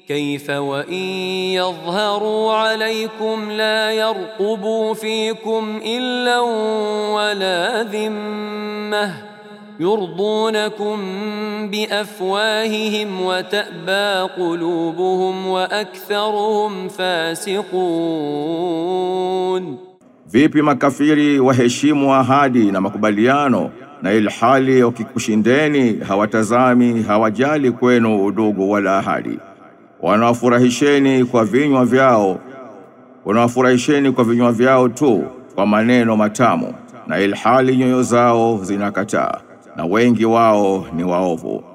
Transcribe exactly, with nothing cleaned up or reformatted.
كيف وإن يظهروا عليكم لا يرقبوا فيكم إلا ولا ذمة يرضونكم بأفواههم وتأبى قلوبهم وأكثرهم فاسقون. Vipi makafiri waheshimu ahadi na makubaliano na ilhali wakikushindeni hawatazami hawajali kwenu udugu wala ahadi. Wanawafurahisheni kwa vinywa vyao, wanawafurahisheni kwa vinywa vyao tu kwa maneno matamu, na ilhali nyoyo zao zinakataa, na wengi wao ni waovu.